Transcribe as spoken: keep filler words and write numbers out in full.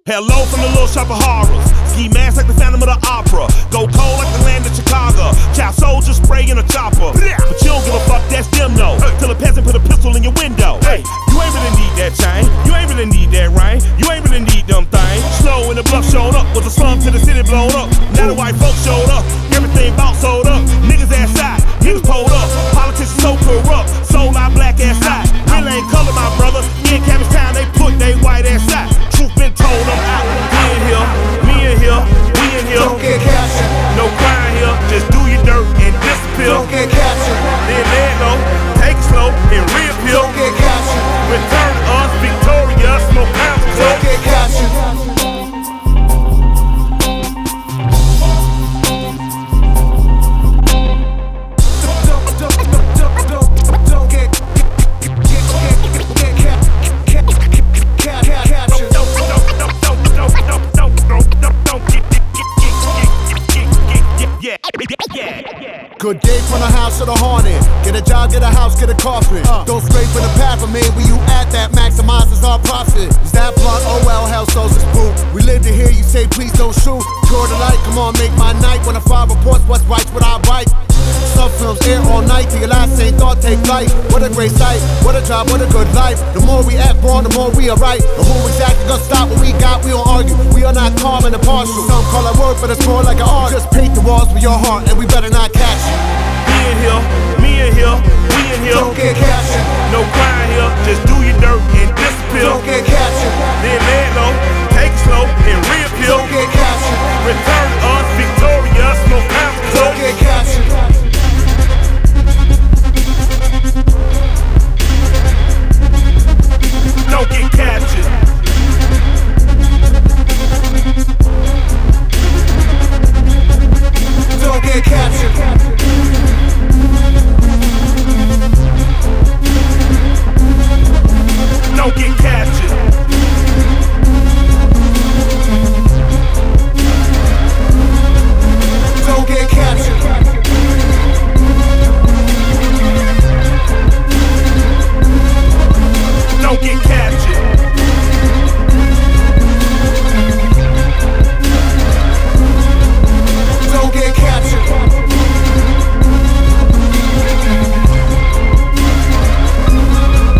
Hello from the little shop of horrors. Ski mask like the Phantom of the Opera. Go cold like the land of Chicago. Child soldiers spray in a chopper. But you don't give a fuck, that's them no. Till a peasant put a pistol in your window. Hey, you ain't really need that chain. You ain't really need that rain. You ain't really need them things. Slow when the bluff showed up. Was a slum to the city blown up. Now the white folks showed up. Everything bout sold up. Niggas ass side. Niggas pulled up. Politicians so corrupt. Soul our black ass side. Real ain't color, my brother. In Cabbage Town, they put they white ass side. Truth been told, I'm out. We in here, me in here, we in here. Don't get captured. No crime here, just do your dirt and disappear. Don't get captured. Then lay it low, take it slow, and reappear. Don't get captured. Return to us, victorious, no pounds. Don't get captured. Good day from the house to the haunted. Get a job, get a house, get a coffin. Uh. Don't scrape for the path of me. Where you at that maximizes our profit. Is that blunt? Oh well, hell so's a spook. We live to hear you say please don't shoot. Tour the light, come on, make my night. When a file reports what's right, what I write. Some films air all night till your last same thought take flight. What a great sight, what a job, what a good life. The more we act born, the more we are right. But who exactly gonna stop what we got? We don't argue, we are not calm and impartial. Some call it work, but it's more like an art. Just paint the walls with your heart, and we better not catch you. Me in here, me in here, we in here. Don't get captured. No crime here, just do your dirt and disappear. Don't get captured. Then lay it low, take it slow,